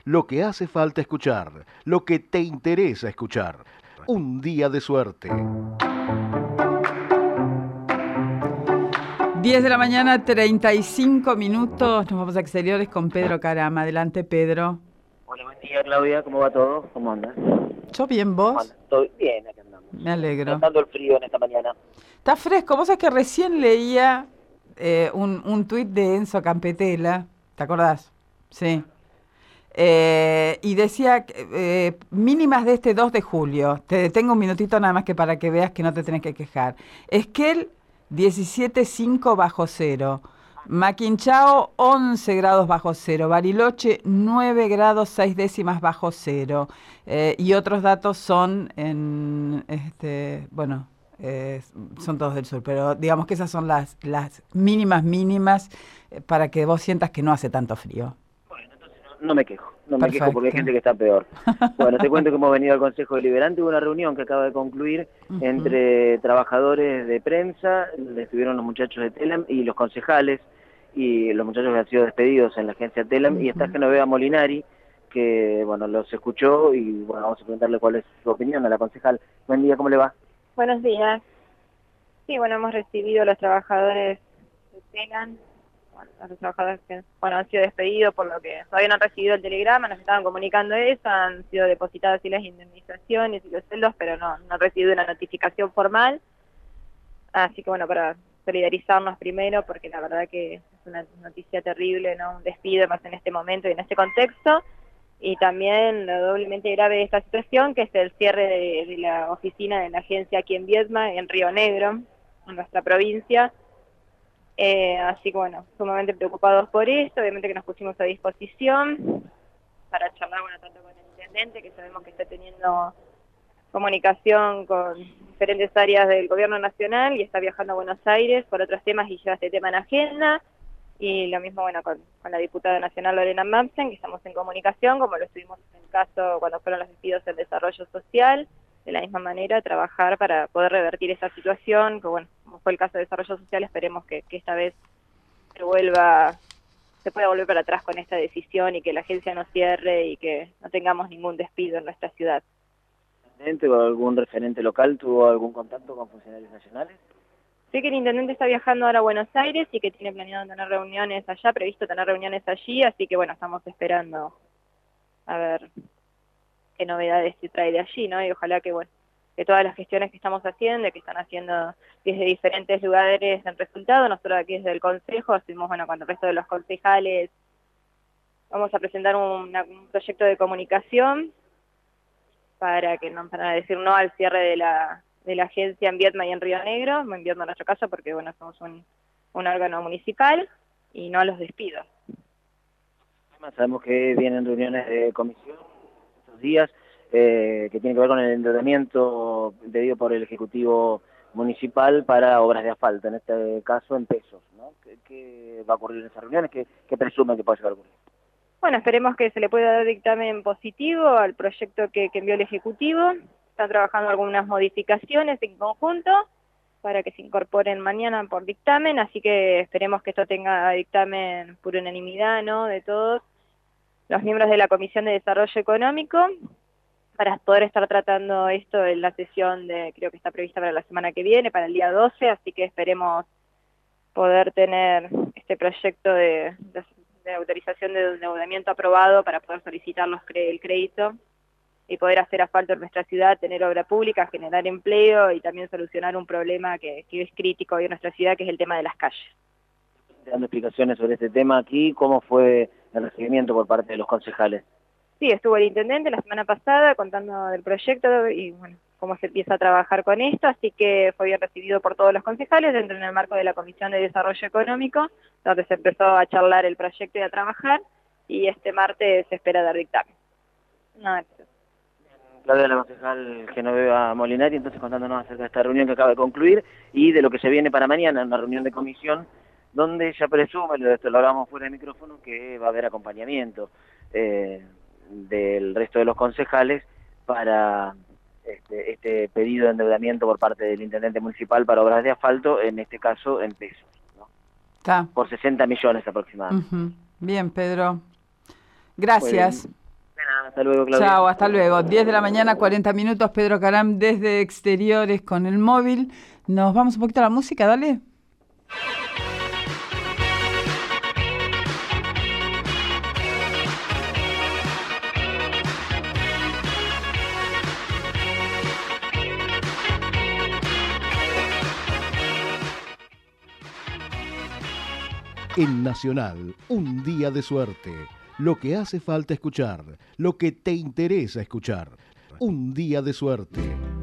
lo que hace falta escuchar, lo que te interesa escuchar. Un día de suerte. 10 de la mañana, 35 minutos. Nos vamos a exteriores con Pedro Carama. Adelante, Pedro. Hola, buen día, Claudia. ¿Cómo va todo? ¿Cómo andas? ¿Yo bien, ¿Cómo vos? andas? ¿Todo bien? Acá andamos. Me alegro. Tratando el frío en esta mañana. Está fresco. Vos sabés que recién leía un tuit de Enzo Campetela. ¿Te acordás? Sí. Y decía mínimas de este 2 de julio. Te detengo un minutito nada más que para que veas que no te tenés que quejar. Esquel, 17,5 bajo cero. Maquinchao, 11 grados bajo cero. Bariloche, 9 grados 6 décimas bajo cero. Y otros datos son son todos del sur, pero digamos que esas son las mínimas para que vos sientas que no hace tanto frío. Bueno, entonces no me quejo. No me quejo porque hay Perfecto. gente que está peor. Bueno, te cuento que hemos venido al Consejo Deliberante. Hubo una reunión que acaba de concluir entre trabajadores de prensa, estuvieron los muchachos de TELAM y los concejales, y los muchachos que han sido despedidos en la agencia TELAM, y está Genoveva Molinari, que bueno, los escuchó, y bueno, vamos a preguntarle cuál es su opinión a la concejal. Buen día, ¿cómo le va? Buenos días. Sí, bueno, hemos recibido a los trabajadores de TELAM, bueno, a los trabajadores que han sido despedidos, por lo que todavía no han recibido el telegrama, nos estaban comunicando eso, han sido depositadas sí las indemnizaciones y los sueldos, pero no han recibido una notificación formal. Así que bueno, para solidarizarnos primero, porque la verdad que es una noticia terrible, ¿no? Un despido más en este momento y en este contexto. Y también lo doblemente grave de esta situación, que es el cierre de la oficina de la agencia aquí en Viedma, en Río Negro, en nuestra provincia. Así que bueno, sumamente preocupados por esto, obviamente que nos pusimos a disposición para charlar, bueno, tanto con el intendente, que sabemos que está teniendo comunicación con diferentes áreas del gobierno nacional y está viajando a Buenos Aires por otros temas y lleva este tema en agenda. Y lo mismo, bueno, con la diputada nacional Lorena Mamsen, que estamos en comunicación, como lo estuvimos en el caso cuando fueron los despidos en desarrollo social, de la misma manera, trabajar para poder revertir esa situación, que bueno, como fue el caso de desarrollo social, esperemos que esta vez se pueda volver para atrás con esta decisión y que la agencia no cierre y que no tengamos ningún despido en nuestra ciudad. ¿O algún referente local tuvo algún contacto con funcionarios nacionales? Sé que el intendente está viajando ahora a Buenos Aires y que tiene planeado tener reuniones allá, previsto tener reuniones allí, así que bueno, estamos esperando a ver qué novedades se trae de allí, ¿no? Y ojalá que bueno, que todas las gestiones que estamos haciendo, que están haciendo desde diferentes lugares den resultado. Nosotros aquí desde el Consejo, estuvimos bueno con el resto de los concejales, vamos a presentar un proyecto de comunicación para decir no al cierre de la agencia en Viedma y en Río Negro, en Viedma en nuestro caso, porque bueno, somos un órgano municipal, y no a los despidos. Sabemos que vienen reuniones de comisión estos días, que tienen que ver con el endeudamiento pedido por el Ejecutivo Municipal para obras de asfalto, en este caso en pesos, ¿no? ¿Qué va a ocurrir en esas reuniones? ¿Qué presumen que puede llegar a ocurrir? Bueno, esperemos que se le pueda dar dictamen positivo al proyecto que envió el Ejecutivo. Están trabajando algunas modificaciones en conjunto para que se incorporen mañana por dictamen, así que esperemos que esto tenga dictamen por unanimidad, ¿no?, de todos los miembros de la Comisión de Desarrollo Económico, para poder estar tratando esto en la sesión creo que está prevista para la semana que viene, para el día 12, así que esperemos poder tener este proyecto de autorización de endeudamiento aprobado para poder solicitar el crédito y poder hacer asfalto en nuestra ciudad, tener obra pública, generar empleo y también solucionar un problema que es crítico hoy en nuestra ciudad, que es el tema de las calles. Dando explicaciones sobre este tema aquí, ¿cómo fue el recibimiento por parte de los concejales? Sí, estuvo el intendente la semana pasada contando del proyecto y bueno, cómo se empieza a trabajar con esto, así que fue bien recibido por todos los concejales dentro del marco de la Comisión de Desarrollo Económico, donde se empezó a charlar el proyecto y a trabajar, y este martes se espera dar dictamen. No, Claudia, la concejal Genoveva Molinari, entonces contándonos acerca de esta reunión que acaba de concluir y de lo que se viene para mañana, una reunión de comisión, donde ya presume, esto lo hablamos fuera de micrófono, que va a haber acompañamiento del resto de los concejales para este pedido de endeudamiento por parte del intendente municipal para obras de asfalto, en este caso en pesos, ¿no? Está. Por 60 millones aproximadamente. Bien, Pedro. Gracias. Hasta luego, Claudia. Chao, hasta luego. 10 de la mañana, 40 minutos. Pedro Caram desde Exteriores con el móvil. Nos vamos un poquito a la música, dale. En Nacional, un día de suerte. Lo que hace falta escuchar, lo que te interesa escuchar. Un día de suerte.